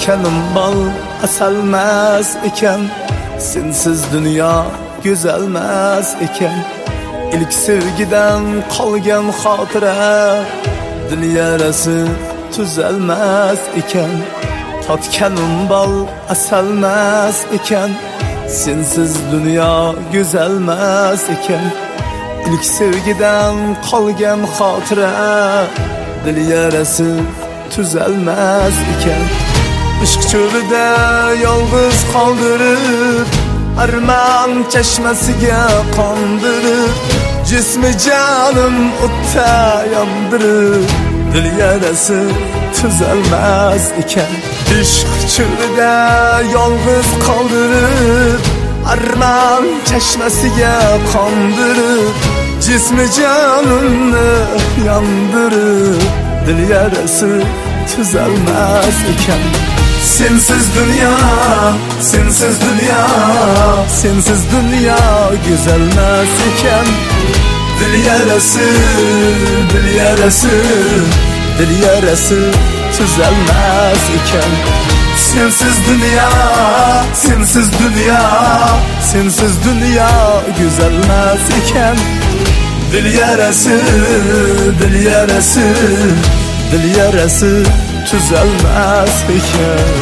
tatganim bal asalmas ekan, sensiz dunyo go'zalmas ekan. İlk sevgiden qolgan xotira, dil yarasi tuzalmas ekan. Tatganim bal asalmas ekan, sensiz dunyo go'zalmas ekan. İlk sevgiden qolgan xotira, dil yarasi tuzalmas ekan. Ishq cho'lida yolg'iz qoldirib, armon chashmasiga qondirib, jismi jonim o'tda yondirib, dil yarasi tuzalmas ekan. Ishq cho'lida yolg'iz qoldirib, armon chashmasiga qondirib, jismi jonimni yondirib, dil yarasi tuzalmas ekan. Sensiz dünya, sensiz dünya, sensiz dünya güzelmez iken. Dil yarası, dil yarası, dil yarası tüzelmez iken. Sensiz dünya, sensiz dünya, sensiz dünya güzelmez iken. Dil yarası, dil yarası, dil yarası tüzelmez iken.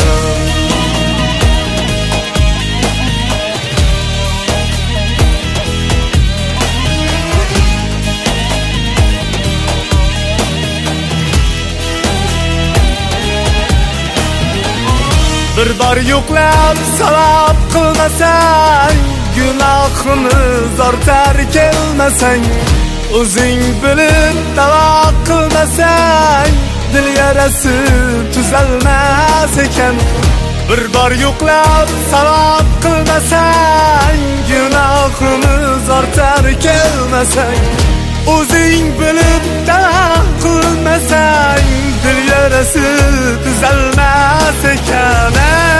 Bir bar yo'qlab savab qilmasang, gunohimiz ortar kelmasang, o'zing bilib davo qilmasang, dil yarasi tuzalmas ekan. Bir bar yo'qlab savab qilmasang, gunohimiz ortar kelmasang, o'zing bilib davo qilmasang, dil yarasi tuzalmas ekan.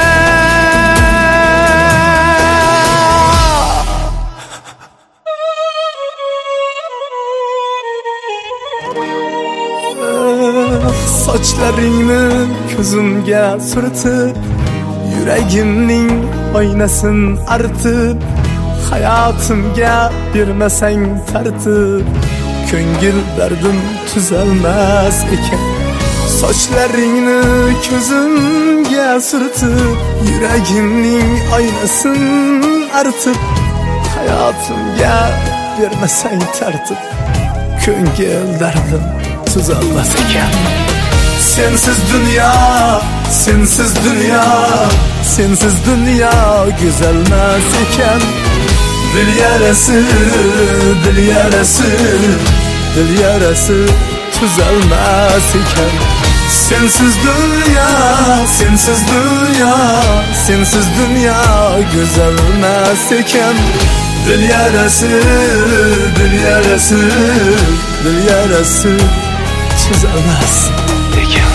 Sochlaringni ko'zimga surtib, yuragimning oynasin artib, hayotimga bermasang tartib, ko'ngil dardim tuzalmas ekan. Sochlaringni ko'zimga surtib, yuragimning oynasin artib, hayotimga bermasang tartib, ko'ngil dardim tuzalmas ekan. Sensiz dünya, sensiz dünya, sensiz dünya güzelmez iken. Dil yarası, dil yarası, dil yarası tuzalmaz iken. Sensiz dünya, sensiz dünya, sensiz dünya güzelmez iken. Dil yarası, dil yarası, dil yarası tuzalmaz ekan.